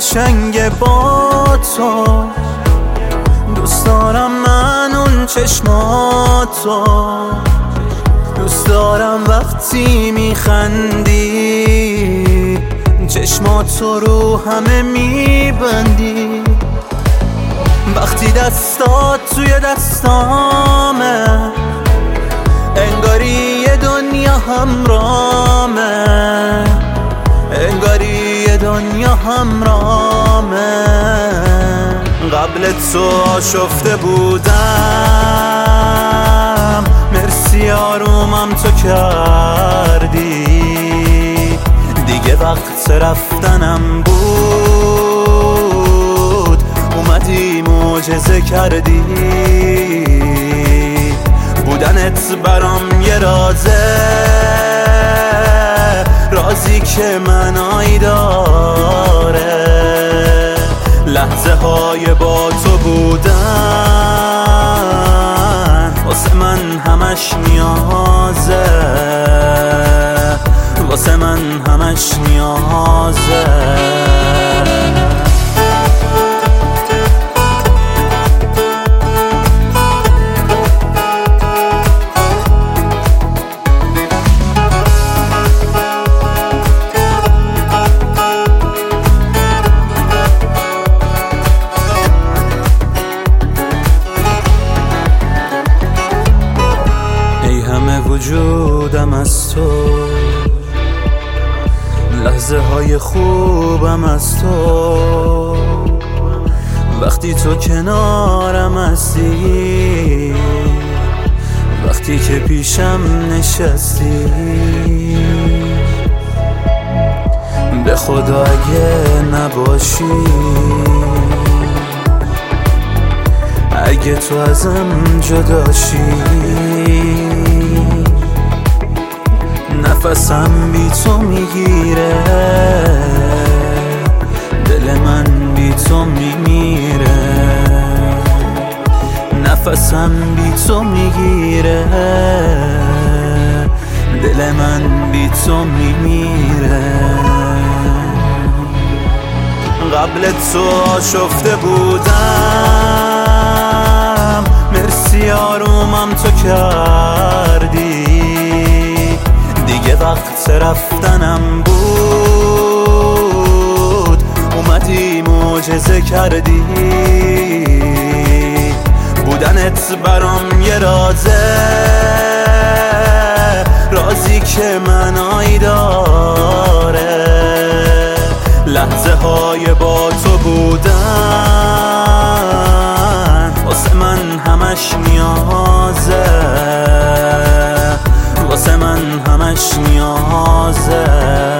قشنگ با تو، دوست دارم من اون چشماتو، دوست دارم وقتی میخندی چشماتو رو همه میبندی، وقتی دستات توی دستامه انگاری یه دنیا همرامه، انگاری یه دنیا همرامه. قبل تو آشفته بودم، مرسی آرومم تو کردی، دیگه وقت رفتنم بود، اومدی معجزه کردی، بودنت برام یه رازه، رازی که منایی داره، لحظه های با تو بودن واسه من همش نیازه، واسه من همش نیازه. وجودم از تو، لحظه های خوبم از تو، وقتی تو کنارم هستی، وقتی که پیشم نشستی، به خدا اگه نباشی، اگه تو ازم جداشی، نفسم بی تو میگیره، دل من بی تو میمیره، نفسم بی تو میگیره، دل من بی تو میمیره. قبل تو آشفته بودم، مرسی آرومم تو کردی، دیگه وقت رفتنم بود، اومدی معجزه کردی، بودنت برام یه رازه، رازی که منایی داره، لحظه های با تو بودن واسه من همش نیازه، واسه من همش نیازه.